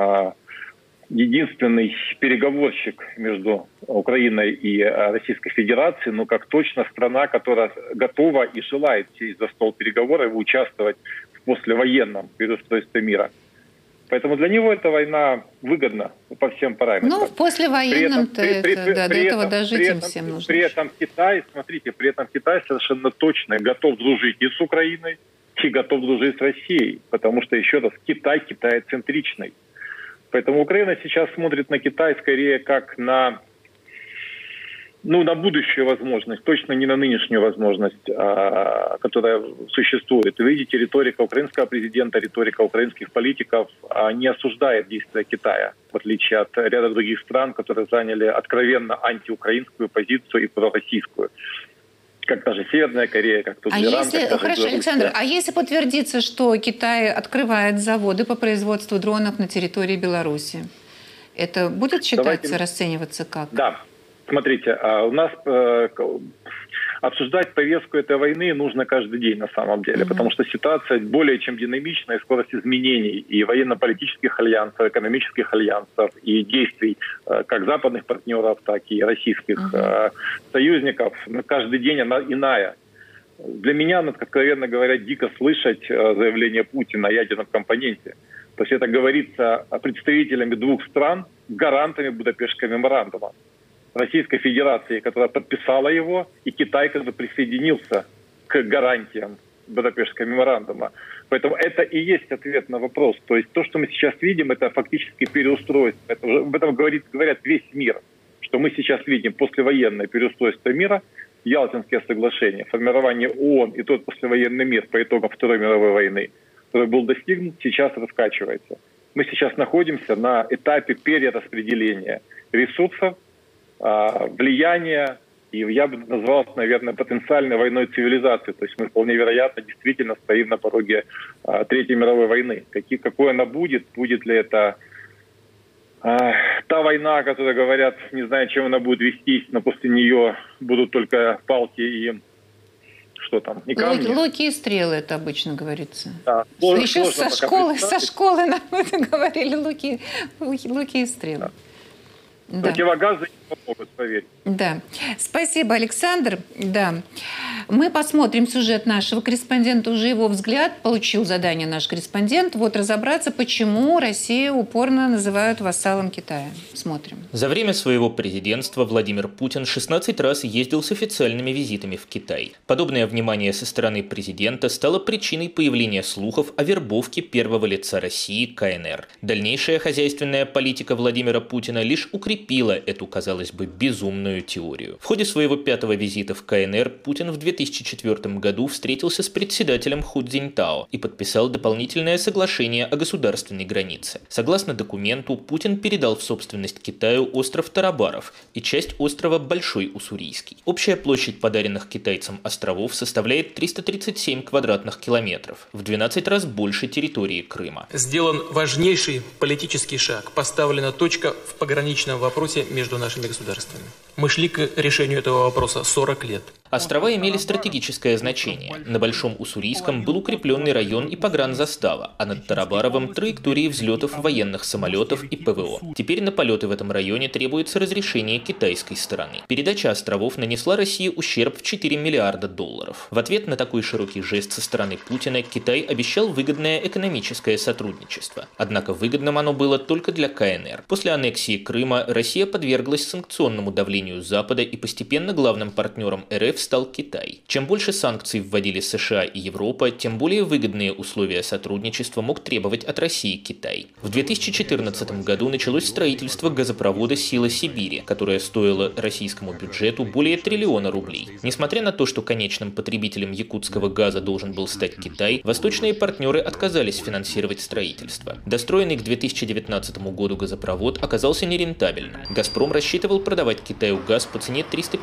переговорщик между Украиной и Российской Федерацией, но как точно страна, которая готова и желает сесть за стол переговоров и участвовать в послевоенном переустройстве мира. Поэтому для него эта война выгодна по всем параметрам. Ну, в послевоенном-то до этого дожить им всем нужно. При этом Китай, смотрите, Китай совершенно точно готов дружить и с Украиной, и готов дружить с Россией. Потому что, еще раз, Китай китайцентричный. Поэтому Украина сейчас смотрит на Китай скорее как на будущую возможность, точно не на нынешнюю возможность, которая существует. Вы видите, риторика украинского президента, риторика украинских политиков не осуждает действия Китая, в отличие от ряда других стран, которые заняли откровенно антиукраинскую позицию и пророссийскую. Как даже Северная Корея, как тут Иран. Хорошо, Александр, а если подтвердится, что Китай открывает заводы по производству дронов на территории Беларуси, это будет считаться, расцениваться как? Да. Смотрите, у нас обсуждать повестку этой войны нужно каждый день на самом деле, потому что ситуация более чем динамичная, и скорость изменений и военно-политических альянсов, экономических альянсов, и действий как западных партнеров, так и российских союзников, каждый день она иная. Для меня, откровенно говоря, дико слышать заявление Путина о ядерном компоненте. То есть это говорится представителями двух стран, гарантами Будапештского меморандума. Российской Федерации, которая подписала его, и Китай, который присоединился к гарантиям Будапештского меморандума. Поэтому это и есть ответ на вопрос. То есть то, что мы сейчас видим, это фактически переустройство. Об этом говорят весь мир, что мы сейчас видим послевоенное переустройство мира, Ялтинские соглашения, формирование ООН и тот послевоенный мир по итогам Второй мировой войны, который был достигнут, сейчас раскачивается. Мы сейчас находимся на этапе перераспределения ресурсов, влияния, и я бы назвал это, наверное, потенциальной войной цивилизации. То есть мы вполне вероятно действительно стоим на пороге Третьей мировой войны. Какой она будет? Будет ли это та война, о которой говорят, не знаю, чем она будет вестись, но после нее будут только палки и что там, и камни. Луки и стрелы, это обычно говорится. Да. Еще со школы нам это говорили, луки и стрелы. Да. Да. Противогазы не помогут. Поверьте. Да. Спасибо, Александр. Да. Мы посмотрим сюжет нашего корреспондента, уже его взгляд, получил задание наш корреспондент, вот разобраться, почему Россию упорно называют вассалом Китая. Смотрим. За время своего президентства Владимир Путин 16 раз ездил с официальными визитами в Китай. Подобное внимание со стороны президента стало причиной появления слухов о вербовке первого лица России КНР. Дальнейшая хозяйственная политика Владимира Путина лишь укрепила эту, казалось бы, безумную теорию. В ходе своего 5-го визита в КНР Путин в 2004 году встретился с председателем Ху Цзиньтао и подписал дополнительное соглашение о государственной границе. Согласно документу, Путин передал в собственность Китаю остров Тарабаров и часть острова Большой Уссурийский. Общая площадь подаренных китайцам островов составляет 337 квадратных километров, в 12 раз больше территории Крыма. Сделан важнейший политический шаг, поставлена точка в пограничном вопросе между нашими государствами. Мы шли к решению этого вопроса 40 лет. Острова имели стратегическое значение. На Большом Уссурийском был укрепленный район и погранзастава, а над Тарабаровым – траектории взлетов военных самолетов и ПВО. Теперь на полеты в этом районе требуется разрешение китайской стороны. Передача островов нанесла России ущерб в $4 миллиарда. В ответ на такой широкий жест со стороны Путина Китай обещал выгодное экономическое сотрудничество. Однако выгодным оно было только для КНР. После аннексии Крыма Россия подверглась санкционному давлению Запада, и постепенно главным партнером РФ стал Китай. Чем больше санкций вводили США и Европа, тем более выгодные условия сотрудничества мог требовать от России Китай. В 2014 году началось строительство газопровода «Сила Сибири», которое стоило российскому бюджету более $1 триллиона. Несмотря на то, что конечным потребителем якутского газа должен был стать Китай, восточные партнеры отказались финансировать строительство. Достроенный к 2019 году газопровод оказался нерентабельным. «Газпром» рассчитывал продавать Китаю газ по цене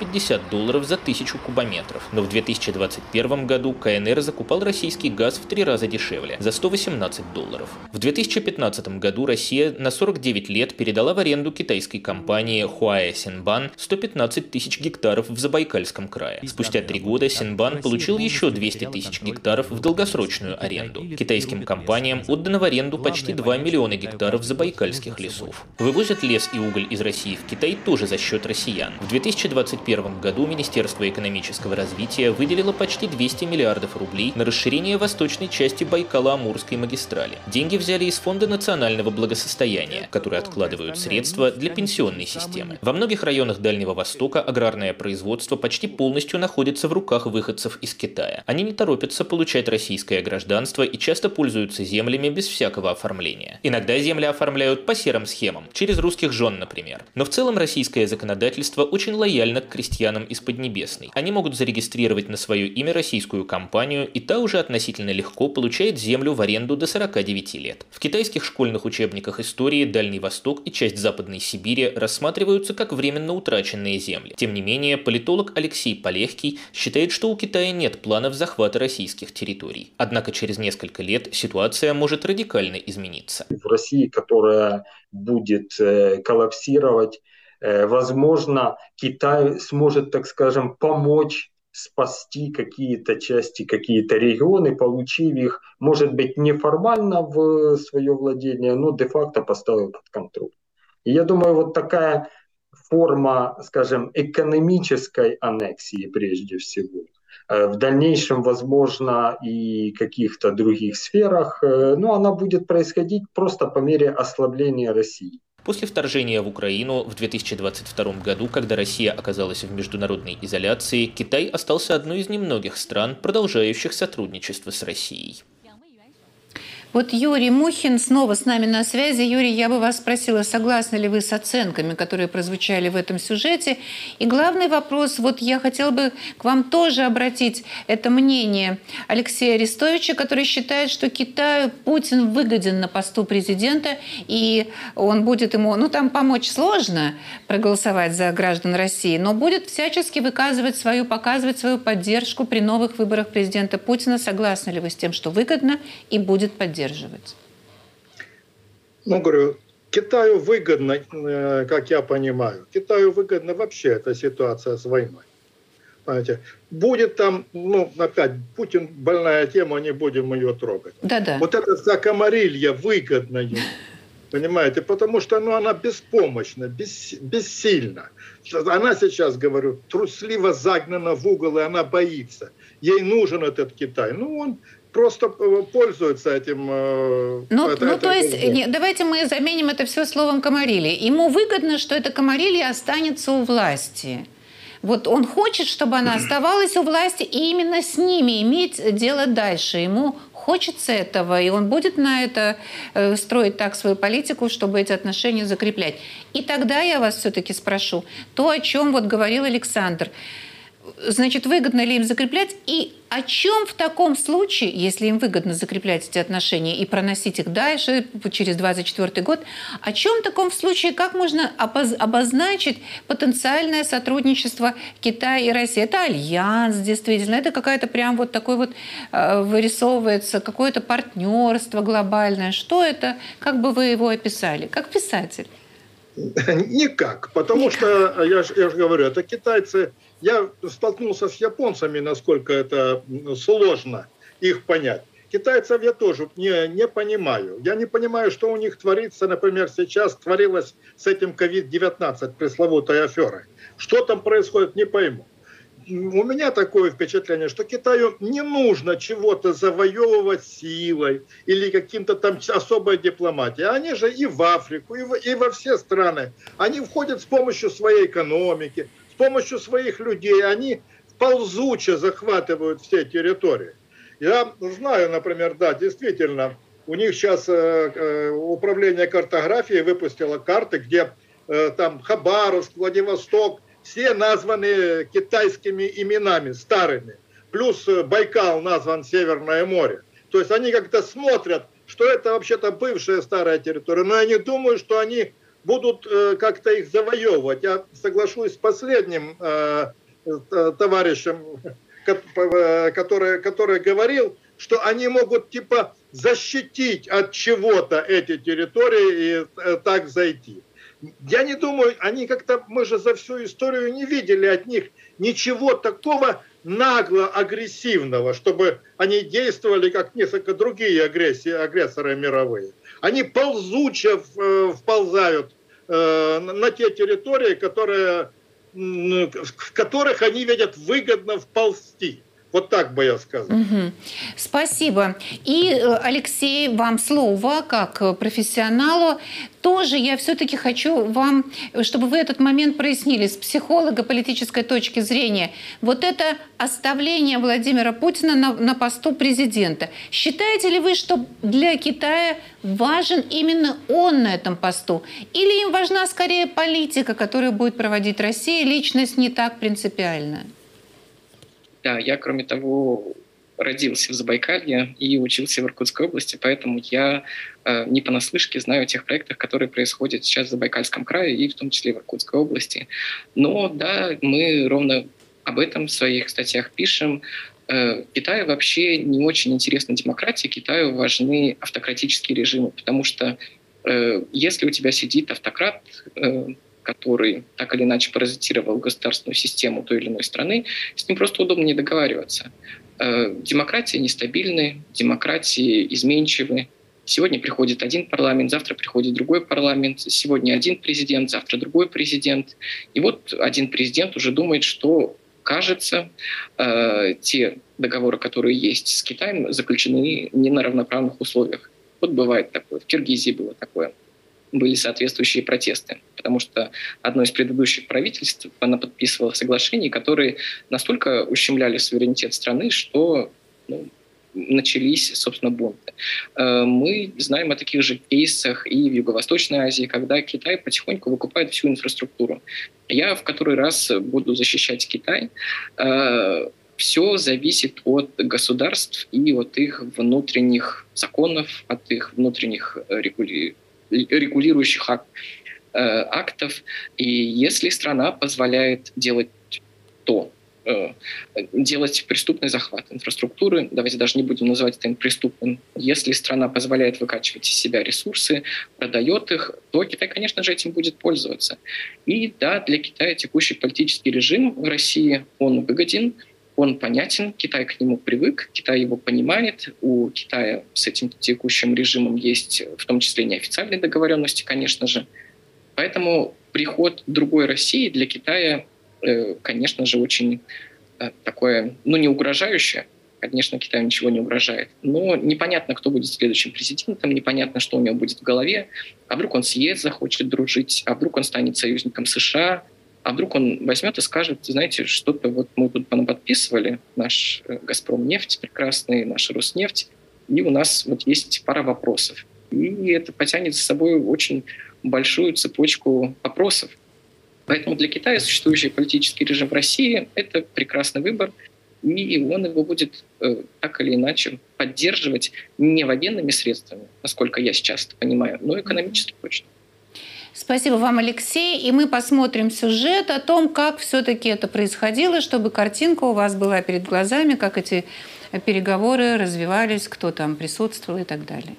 $350 за 1000 кубометров, но в 2021 году КНР закупал российский газ в 3 раза дешевле, за $118. В 2015 году Россия на 49 лет передала в аренду китайской компании Huae Синьбан 115 тысяч гектаров в Забайкальском крае. Спустя 3 года Синьбан получил еще 200 тысяч гектаров в долгосрочную аренду. Китайским компаниям отдано в аренду почти 2 миллиона гектаров забайкальских лесов. Вывозят лес и уголь из России в Китай тоже за счет россиян. В 2021 году Министерство экономического развития выделило почти $200 миллиардов на расширение восточной части Байкало-Амурской магистрали. Деньги взяли из Фонда национального благосостояния, которые откладывают средства для пенсионной системы. Во многих районах Дальнего Востока аграрное производство почти полностью находится в руках выходцев из Китая. Они не торопятся получать российское гражданство и часто пользуются землями без всякого оформления. Иногда земли оформляют по серым схемам, через русских жен, например. Но в целом российское законодательство очень лояльно к крестьянам из Поднебесной. Они могут зарегистрировать на свое имя российскую компанию, и та уже относительно легко получает землю в аренду до 49 лет. В китайских школьных учебниках истории Дальний Восток и часть Западной Сибири рассматриваются как временно утраченные земли. Тем не менее, политолог Алексей Полехкий считает, что у Китая нет планов захвата российских территорий. Однако через несколько лет ситуация может радикально измениться. В России, которая будет коллапсировать, возможно, Китай сможет, так скажем, помочь спасти какие-то части, какие-то регионы, получив их, может быть, неформально в свое владение, но де-факто поставив под контроль. И я думаю, вот такая форма, скажем, экономической аннексии прежде всего, в дальнейшем, возможно, и в каких-то других сферах, но она будет происходить просто по мере ослабления России. После вторжения в Украину в 2022 году, когда Россия оказалась в международной изоляции, Китай остался одной из немногих стран, продолжающих сотрудничество с Россией. Вот Юрий Мухин снова с нами на связи. Юрий, я бы вас спросила, согласны ли вы с оценками, которые прозвучали в этом сюжете? И главный вопрос, вот я хотела бы к вам тоже обратить это мнение Алексея Арестовича, который считает, что Китаю Путин выгоден на посту президента, и он будет ему, там помочь сложно проголосовать за граждан России, но будет всячески показывать свою поддержку при новых выборах президента Путина. Согласны ли вы с тем, что выгодно и будет поддерживать? Говорю, Китаю выгодно, как я понимаю, Китаю выгодна вообще эта ситуация с войной. Понимаете? Будет там, опять, Путин больная тема, не будем ее трогать. Да-да. Вот это закомарилье выгодно ему. Понимаете? Потому что она беспомощна, бессильна. Она сейчас, говорю, трусливо загнана в угол, и она боится. Ей нужен этот Китай. Он просто пользуется этим. То есть, давайте мы заменим это все словом комарилья. Ему выгодно, что эта комарилья останется у власти. Вот он хочет, чтобы она оставалась у власти, и именно с ними иметь дело дальше. Ему хочется этого, и он будет на это строить так свою политику, чтобы эти отношения закреплять. И тогда я вас все-таки спрошу, то, о чем вот говорил Александр, значит, выгодно ли им закреплять, и о чем в таком случае, если им выгодно закреплять эти отношения и проносить их дальше, через 2024 год, о чем в таком случае, как можно обозначить потенциальное сотрудничество Китая и России? Это альянс, действительно, это какая-то прям вот такой вот вырисовывается, какое-то партнерство глобальное. Что это? Как бы вы его описали? Как писатель? Никак, потому что, я же говорю, это китайцы. Я столкнулся с японцами, насколько это сложно их понять. Китайцев я тоже не понимаю. Я не понимаю, что у них творится, например, сейчас творилось с этим COVID-19, пресловутой аферой. Что там происходит, не пойму. У меня такое впечатление, что Китаю не нужно чего-то завоевывать силой или каким-то там особой дипломатией. Они же и в Африку, и во все страны. Они входят с помощью своей экономики, с помощью своих людей. Они ползуче захватывают все территории. Я знаю, например, да, действительно, у них сейчас управление картографией выпустило карты, где там Хабаровск, Владивосток, все названы китайскими именами, старыми. Плюс Байкал назван Северное море. То есть они как-то смотрят, что это вообще-то бывшая старая территория. Но я не думаю, что они будут как-то их завоевывать. Я соглашусь с последним товарищем, который говорил, что они могут типа защитить от чего-то эти территории и так зайти. Я не думаю, они как-то, мы же за всю историю не видели от них ничего такого нагло-агрессивного, чтобы они действовали как несколько другие агрессоры мировые. Они ползуче вползают на те территории, в которых они видят выгодно вползти. Вот так бы я сказал. Угу. Спасибо. И, Алексей, вам слово, как профессионалу. Тоже я все-таки хочу вам, чтобы вы этот момент прояснили с психолого-политической точки зрения. Вот это оставление Владимира Путина на посту президента. Считаете ли вы, что для Китая важен именно он на этом посту? Или им важна скорее политика, которую будет проводить Россия, личность не так принципиальна? Да, я, кроме того, родился в Забайкалье и учился в Иркутской области, поэтому я не понаслышке знаю о тех проектах, которые происходят сейчас в Забайкальском крае и в том числе в Иркутской области. Но да, мы ровно об этом в своих статьях пишем. Китаю вообще не очень интересна демократия, Китаю важны автократические режимы, потому что если у тебя сидит автократ, который так или иначе паразитировал государственную систему той или иной страны, с ним просто удобно не договариваться. Демократии нестабильны, демократии изменчивы. Сегодня приходит один парламент, завтра приходит другой парламент, сегодня один президент, завтра другой президент. И вот один президент уже думает, что, кажется, те договоры, которые есть с Китаем, заключены не на равноправных условиях. Вот бывает такое. В Киргизии было такое. Были соответствующие протесты, потому что одно из предыдущих правительств подписывало соглашения, которые настолько ущемляли суверенитет страны, что начались, собственно, бунты. Мы знаем о таких же кейсах и в Юго-Восточной Азии, когда Китай потихоньку выкупает всю инфраструктуру. Я в который раз буду защищать Китай. Все зависит от государств и от их внутренних законов, от их внутренних регулирующих актов. И если страна позволяет делать делать преступный захват инфраструктуры, давайте даже не будем называть это преступным, если страна позволяет выкачивать из себя ресурсы, продает их, то Китай, конечно же, этим будет пользоваться. И да, для Китая текущий политический режим в России, он выгоден, Он понятен, Китай к нему привык, Китай его понимает, у Китая с этим текущим режимом есть в том числе неофициальные договоренности, конечно же. Поэтому приход другой России для Китая, конечно же, очень такое, не угрожающее. Конечно, Китаю ничего не угрожает. Но непонятно, кто будет следующим президентом, непонятно, что у него будет в голове. А вдруг он с ЕС захочет дружить, а вдруг он станет союзником США, а вдруг он возьмет и скажет, знаете, что-то вот мы тут подписывали, наш «Газпром-нефть» прекрасный, наш «Роснефть», и у нас вот есть пара вопросов. И это потянет за собой очень большую цепочку вопросов. Поэтому для Китая существующий политический режим в России – это прекрасный выбор, и он его будет так или иначе поддерживать не военными средствами, насколько я сейчас это понимаю, но экономически точно. Спасибо вам, Алексей. И мы посмотрим сюжет о том, как все-таки это происходило, чтобы картинка у вас была перед глазами, как эти переговоры развивались, кто там присутствовал и так далее.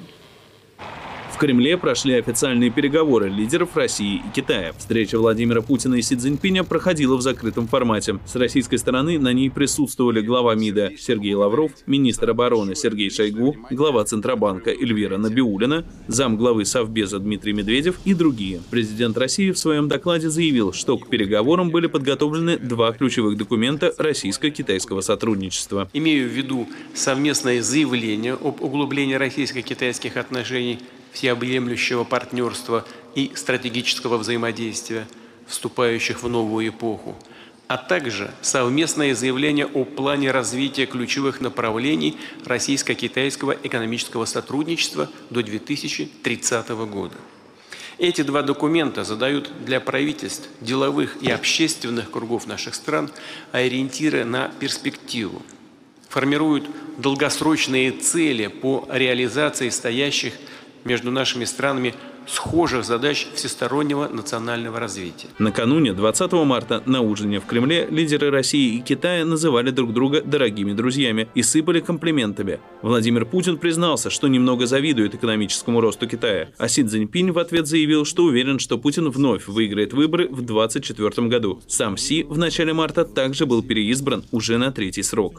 В Кремле прошли официальные переговоры лидеров России и Китая. Встреча Владимира Путина и Си Цзиньпиня проходила в закрытом формате. С российской стороны на ней присутствовали глава МИДа Сергей Лавров, министр обороны Сергей Шойгу, глава Центробанка Эльвира Набиуллина, замглавы Совбеза Дмитрий Медведев и другие. Президент России в своем докладе заявил, что к переговорам были подготовлены два ключевых документа российско-китайского сотрудничества. Имею в виду совместное заявление об углублении российско-китайских отношений, всеобъемлющего партнерства и стратегического взаимодействия, вступающих в новую эпоху, а также совместное заявление о плане развития ключевых направлений российско-китайского экономического сотрудничества до 2030 года. Эти два документа задают для правительств, деловых и общественных кругов наших стран ориентиры на перспективу, формируют долгосрочные цели по реализации стоящих между нашими странами схожих задач всестороннего национального развития. Накануне, 20 марта, на ужине в Кремле лидеры России и Китая называли друг друга дорогими друзьями и сыпали комплиментами. Владимир Путин признался, что немного завидует экономическому росту Китая, а Си Цзиньпинь в ответ заявил, что уверен, что Путин вновь выиграет выборы в 2024 году. Сам Си в начале марта также был переизбран уже на третий срок.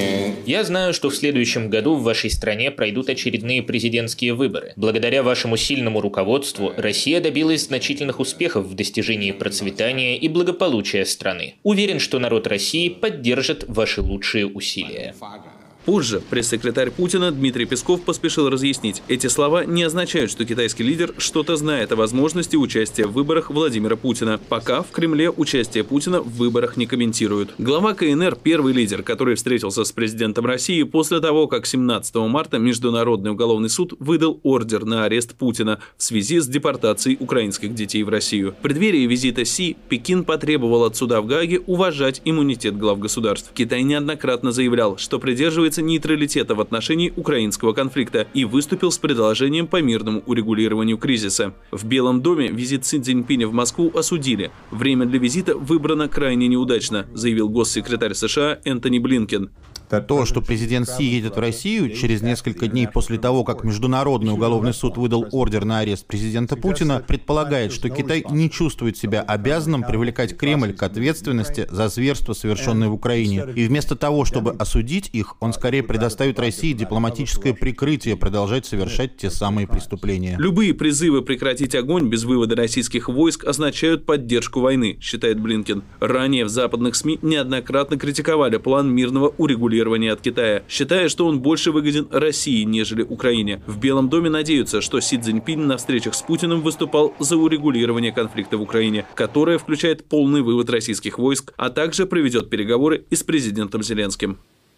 Я знаю, что в следующем году в вашей стране пройдут очередные президентские выборы. Благодаря вашему сильному руководству Россия добилась значительных успехов в достижении процветания и благополучия страны. Уверен, что народ России поддержит ваши лучшие усилия. Позже пресс-секретарь Путина Дмитрий Песков поспешил разъяснить, эти слова не означают, что китайский лидер что-то знает о возможности участия в выборах Владимира Путина. Пока в Кремле участие Путина в выборах не комментируют. Глава КНР – первый лидер, который встретился с президентом России после того, как 17 марта Международный уголовный суд выдал ордер на арест Путина в связи с депортацией украинских детей в Россию. В преддверии визита Си Пекин потребовал от суда в Гааге уважать иммунитет глав государств. Китай неоднократно заявлял, что придерживается нейтралитета в отношении украинского конфликта и выступил с предложением по мирному урегулированию кризиса. В Белом доме визит Си Цзиньпиня в Москву осудили. Время для визита выбрано крайне неудачно, заявил госсекретарь США Энтони Блинкен. То, что президент Си едет в Россию через несколько дней после того, как Международный уголовный суд выдал ордер на арест президента Путина, предполагает, что Китай не чувствует себя обязанным привлекать Кремль к ответственности за зверства, совершенные в Украине. И вместо того, чтобы осудить их, он скорее предоставит России дипломатическое прикрытие продолжать совершать те самые преступления. Любые призывы прекратить огонь без вывода российских войск означают поддержку войны, считает Блинкен. Ранее в западных СМИ неоднократно критиковали план мирного урегулирования от Китая, считая, что он больше выгоден России, нежели Украине. В Белом доме надеются, что Си Цзиньпинь на встречах с Путиным выступал за урегулирование конфликта в Украине, которое включает полный вывод российских войск, а также проведет переговоры и с президентом Зеленским.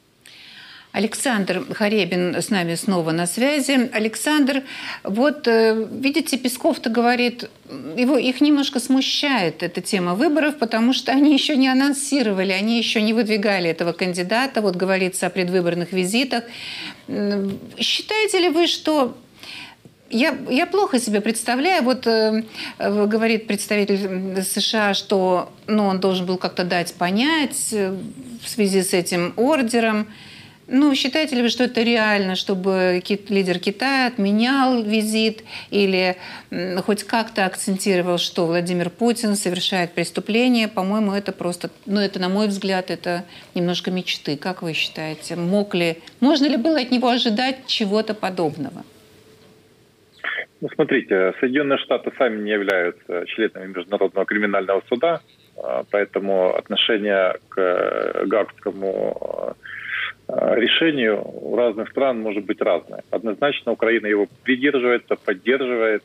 Александр Харебин с нами снова на связи. Александр, вот видите, Песков-то говорит, их немножко смущает эта тема выборов, потому что они еще не анонсировали, они еще не выдвигали этого кандидата. Вот говорится о предвыборных визитах. Считаете ли вы, что... Я плохо себе представляю, вот говорит представитель США, что он должен был как-то дать понять в связи с этим ордером. Ну, считаете ли вы, что это реально, чтобы лидер Китая отменял визит или хоть как-то акцентировал, что Владимир Путин совершает преступление? По-моему, это просто, ну, это, на мой взгляд, это немножко мечты. Как вы считаете? Можно ли было от него ожидать чего-то подобного? Ну, смотрите, Соединенные Штаты сами не являются членами Международного криминального суда, поэтому отношение к Гаагскому решению у разных стран может быть разное. Однозначно Украина его придерживается, поддерживает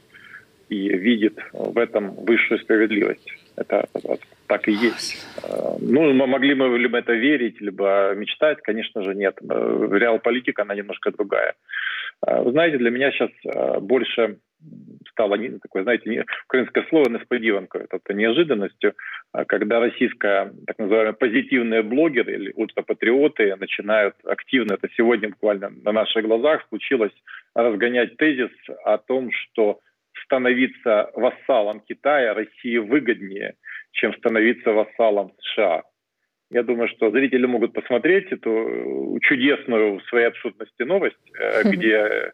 и видит в этом высшую справедливость. Это так и есть. Ну, могли мы либо это верить, либо мечтать? Конечно же, нет. Реал-политика, она немножко другая. Вы знаете, для меня сейчас больше стало такое, знаете, украинское слово «несподіванкою», это неожиданностью, когда российская, так называемые, позитивные блогеры или ультрапатриоты начинают активно, это сегодня буквально на наших глазах случилось, разгонять тезис о том, что становиться вассалом Китая России выгоднее, чем становиться вассалом США. Я думаю, что зрители могут посмотреть эту чудесную в своей абсурдности новость, где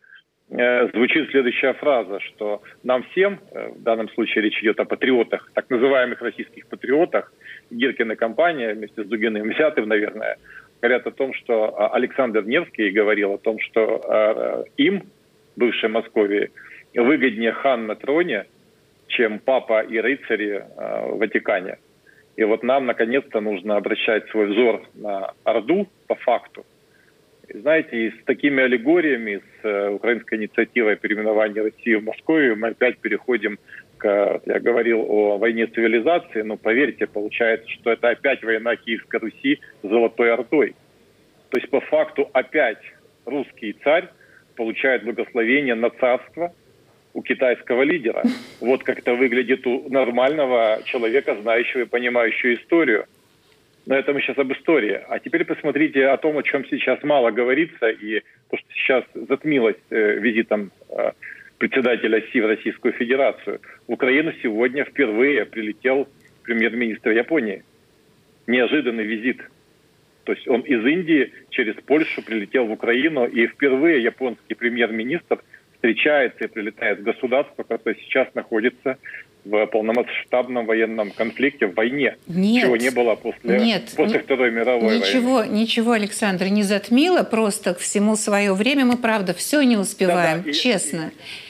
звучит следующая фраза, что нам всем, в данном случае речь идет о патриотах, так называемых российских патриотах, Гиркина компания вместе с Дугиным Взятым, наверное, говорят о том, что Александр Невский говорил о том, что им, бывшей Московии, выгоднее хан на троне, чем папа и рыцари в Ватикане. И вот нам, наконец-то, нужно обращать свой взор на Орду по факту. И, знаете, и с такими аллегориями, с украинской инициативой переименования России в Москву, мы опять переходим к, я говорил о войне цивилизации, но поверьте, получается, что это опять война Киевской Руси с Золотой Ордой. То есть по факту опять русский царь получает благословение на царство у китайского лидера. Вот как это выглядит у нормального человека, знающего и понимающего историю. Но это мы сейчас об истории. А теперь посмотрите о том, о чем сейчас мало говорится, и то, что сейчас затмилось визитом председателя Си в Российскую Федерацию. В Украину сегодня впервые прилетел премьер-министр Японии. Неожиданный визит. То есть он из Индии через Польшу прилетел в Украину, и впервые японский премьер-министр встречается и прилетает в государство, которое сейчас находится в полномасштабном военном конфликте, в войне. Нет, чего не было после Второй мировой войны. Ничего, Александр, не затмило, просто к всему свое время. Мы, правда, все не успеваем, честно.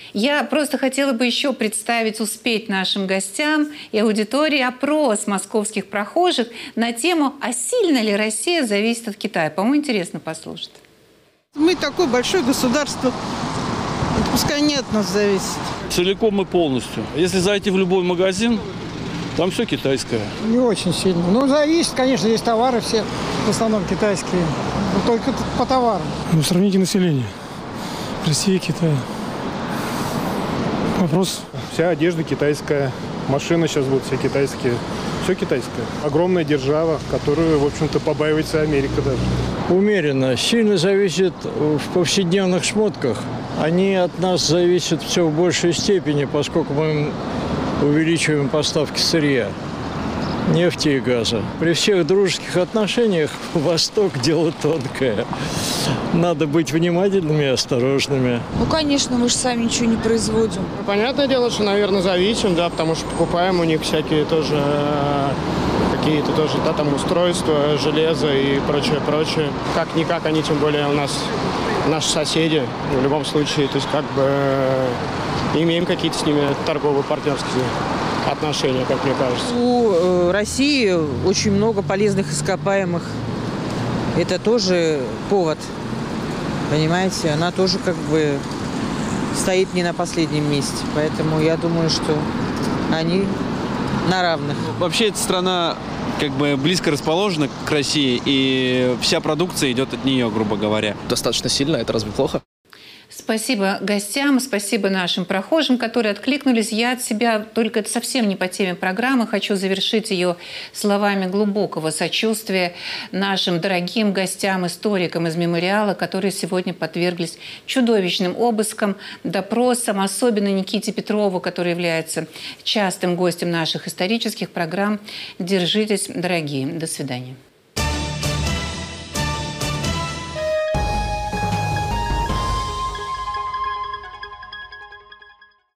Я просто хотела бы еще представить, успеть нашим гостям и аудитории опрос московских прохожих на тему, а сильно ли Россия зависит от Китая. По-моему, интересно послушать. Мы такое большое государство, пускай не от нас зависит. Целиком и полностью. Если зайти в любой магазин, там все китайское. Не очень сильно. Ну, зависит, конечно, здесь товары все в основном китайские. Но только по товарам. Ну, сравните население. Россия, Китай. Вопрос. Вся одежда китайская, машины сейчас будут все китайские. Все китайское. Огромная держава, которую, в общем-то, побаивается Америка даже. Умеренно. Сильно зависит в повседневных шмотках. Они от нас зависят все в большей степени, поскольку мы увеличиваем поставки сырья, нефти и газа. При всех дружеских отношениях Восток – дело тонкое. Надо быть внимательными и осторожными. Ну, конечно, мы же сами ничего не производим. Понятное дело, что, наверное, зависим, да, потому что покупаем у них всякие тоже какие-то тоже, да, там устройства, железо и прочее. Как-никак они, тем более, у нас наши соседи, в любом случае, то есть как бы имеем какие-то с ними торговые партнерские отношения, как мне кажется. У России очень много полезных ископаемых. Это тоже повод, понимаете? Она тоже как бы стоит не на последнем месте. Поэтому я думаю, что они на равных. Вообще эта страна как бы близко расположена к России, и вся продукция идет от нее, грубо говоря. Достаточно сильно, это разве плохо? Спасибо гостям, спасибо нашим прохожим, которые откликнулись. Я от себя, только это совсем не по теме программы, хочу завершить ее словами глубокого сочувствия нашим дорогим гостям, историкам из мемориала, которые сегодня подверглись чудовищным обыскам, допросам, особенно Никите Петрову, который является частым гостем наших исторических программ. Держитесь, дорогие. До свидания.